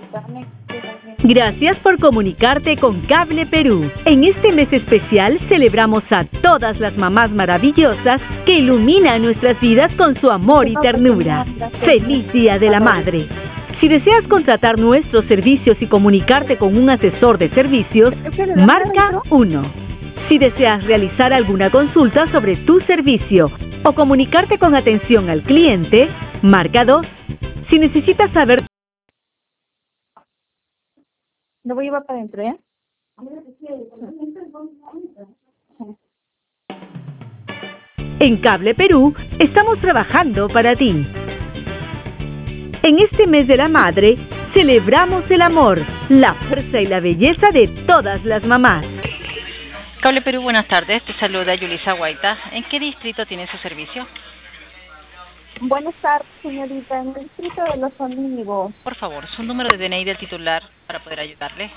internet. Gracias por comunicarte con Cable Perú. En este mes especial celebramos a todas las mamás maravillosas que iluminan nuestras vidas con su amor y ternura. ¡Feliz Día de la Madre! Si deseas contratar nuestros servicios y comunicarte con un asesor de servicios, marca 1. Si deseas realizar alguna consulta sobre tu servicio o comunicarte con atención al cliente, marca 2. Si necesitas saber... Lo voy a llevar para adentro, ¿ya? En Cable Perú estamos trabajando para ti. En este mes de la madre, celebramos el amor, la fuerza y la belleza de todas las mamás. Cable Perú, buenas tardes. Te saluda Yulisa Guaita. ¿En qué distrito tiene su servicio? Buenas tardes, señorita. En el distrito de Los Olivos. Por favor, su número de DNI del titular para poder ayudarle.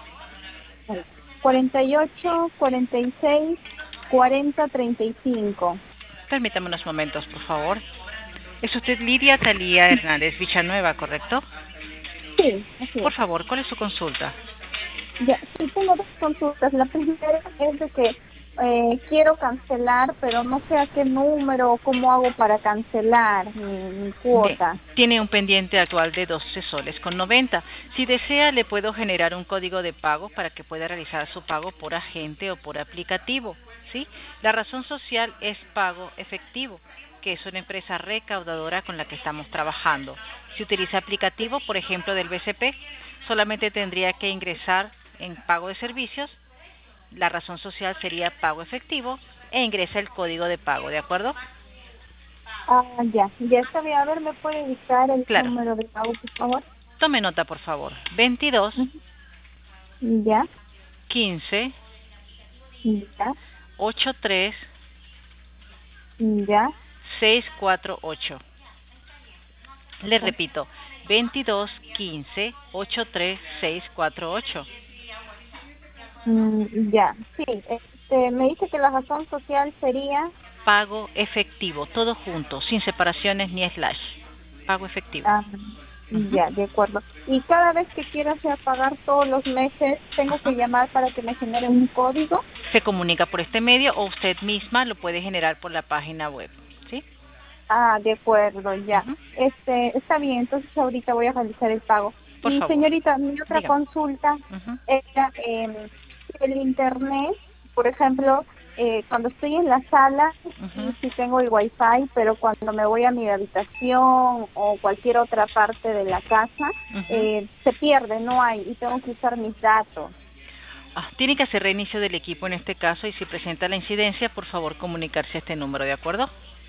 48, 46, 40, 35. Permítame unos momentos, por favor. Es usted Lidia Talía Hernández Villanueva, ¿correcto? Sí, así es. Por favor, ¿cuál es su consulta? Ya, sí, tengo dos consultas. La primera es de que quiero cancelar, pero no sé a qué número o cómo hago para cancelar mi cuota. Bien. Tiene un pendiente actual de 12 soles con 90. Si desea, le puedo generar un código de pago para que pueda realizar su pago por agente o por aplicativo, ¿sí? La razón social es pago efectivo, que es una empresa recaudadora con la que estamos trabajando. Si utiliza aplicativo, por ejemplo, del BCP, solamente tendría que ingresar en pago de servicios. La razón social sería pago efectivo e ingresa el código de pago, ¿de acuerdo? Ya está bien. A ver, ¿me puede dictar el Claro. número de pago, por favor? Tome nota, por favor. 22 Ya, 15 ya, 83 ya. 648. Le repito, 22 15 83 648. Ya, sí. Me dice que la razón social sería... Pago efectivo, todo junto, sin separaciones ni slash. Pago efectivo. Ya, de acuerdo. Y cada vez que quiero hacer pagar todos los meses, tengo que llamar para que me genere un código. Se comunica por este medio o usted misma lo puede generar por la página web, ¿sí? De acuerdo, ya. Está bien, entonces ahorita voy a realizar el pago. Por favor. Señorita, mi otra consulta era el internet, por ejemplo, cuando estoy en la sala, sí tengo el wifi, pero cuando me voy a mi habitación o cualquier otra parte de la casa, se pierde, no hay, y tengo que usar mis datos. Tiene que hacer reinicio del equipo en este caso y si presenta la incidencia, por favor comunicarse a este número, ¿de acuerdo?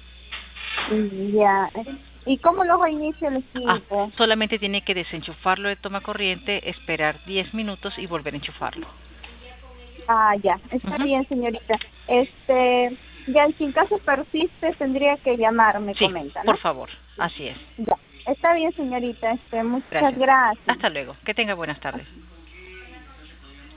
Ya. ¿Y cómo lo reinicio el equipo? Solamente tiene que desenchufarlo de toma corriente, esperar 10 minutos y volver a enchufarlo. Ya. Está bien, señorita. Ya, si en caso persiste, tendría que llamarme, sí, comenta, ¿no? Por favor, así es. Ya. Está bien, señorita. Muchas gracias. Hasta luego. Que tenga buenas tardes.